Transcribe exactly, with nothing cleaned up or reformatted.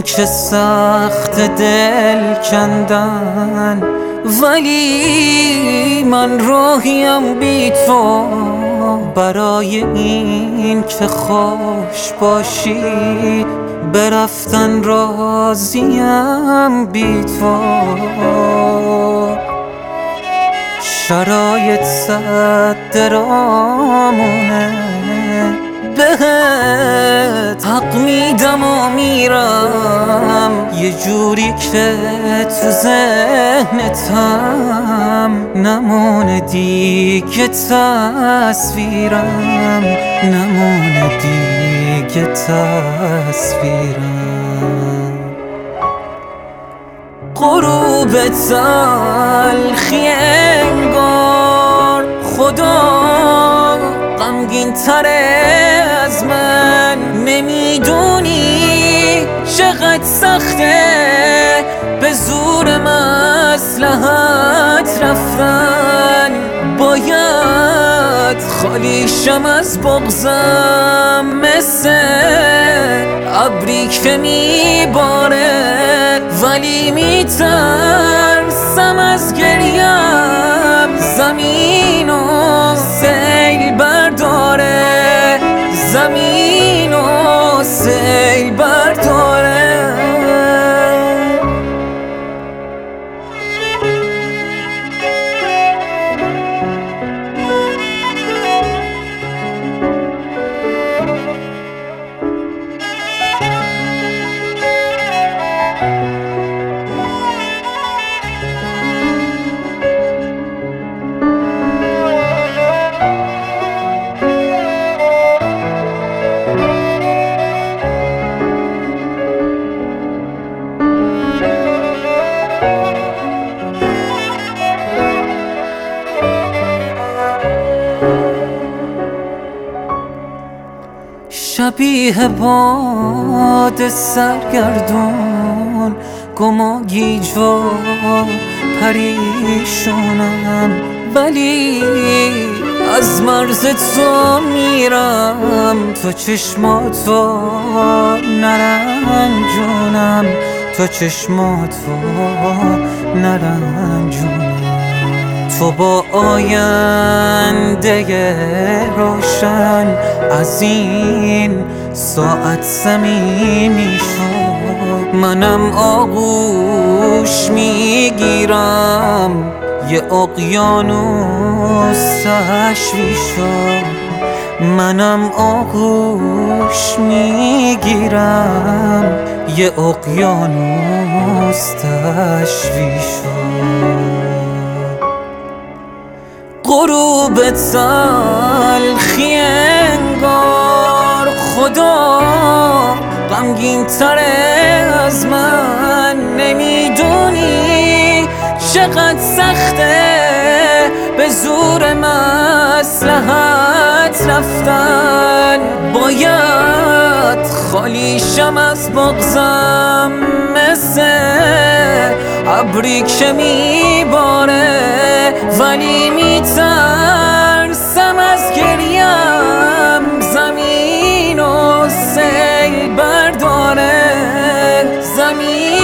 که سخت دل کندن، ولی من راهیم بی تو. برای این که خوش باشی برفتن راضیم بی تو. شرایط صد درامونه، بهت حق میدم و میرم یه جوری که تو ذهنتم نمونه دیگه تصویرم، نمونه دیگه تصویرم. غروب تلخی انگار خدا غمگین تره از من. نمیدونی چقدر سخته به زور مصلحت رفتن. باید خالیشم از بغضم، مثل ابری که میباره ولی میترسم از گریم. زمین و سیل برداره، زمین و سیل برداره. شبیه باد سرگردون گماگیج و پریشونم، ولی از مرز تو میرم. تو چشماتو نرنجونم، تو چشماتو نرنجونم. تو با آینده روشن از این ساعت صمیمی شد. منم آغوش میگیرم یه اقیانوس تشوی شد. منم آغوش میگیرم یه اقیانوس تشوی شد. غروب تلخی انگار خدا غمگین تره از من. نمیدونی چقدر سخته به زور مصلحت رفتن. باید خالیشم از بغضم، مثل ابری که میباره ولی میترسم از گریم. زمین و سیل برداره، زمین